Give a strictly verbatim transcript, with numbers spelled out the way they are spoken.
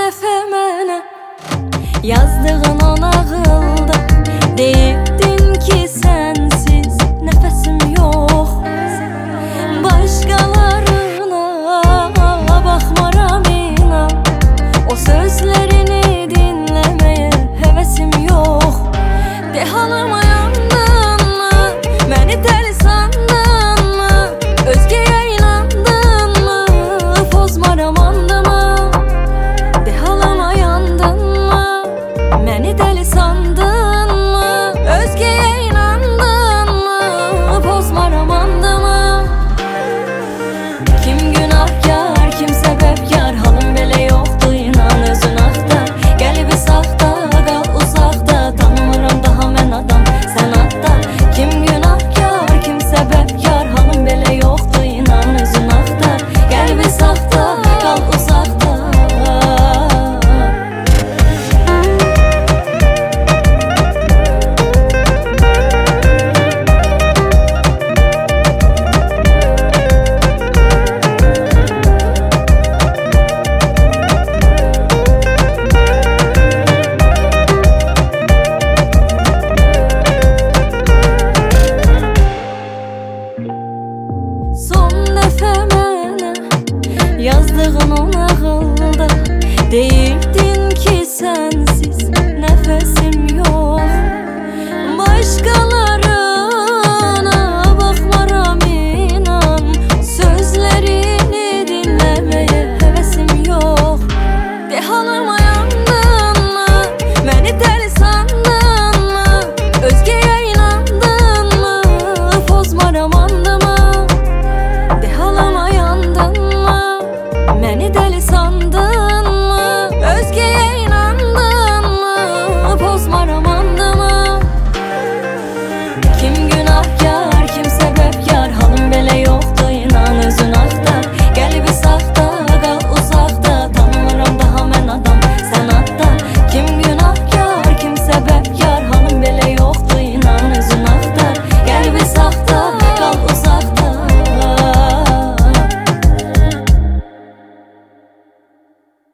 dəfə mənə yazdığın o nağılda deyirdin ki sənsiz nəfəsim yox. Başqalarına baxmaram inan, o sözlərini dinləməyə həvəsim yox. De halıma yandın mı, məni dəli sandın mı, özgəyə inandın mı, pozmaram andımı. De halıma yandın mı, məni dəli sandın mı, özgəyə inandın mı, pozmaram andımı. Kim günahkar, kim səbəbkar, halım belə yoxdur, inan özün axtar. Qəlbi saxta, qal uzaqda, tanımıram daha mən adam, sən adda. Kim günahkar, kim səbəbkar, halım belə yoxdur, inan özün axtar. Qəlbi saxta, qal uzaqda. Son dəfə mənə yazdığın o nağılda deyir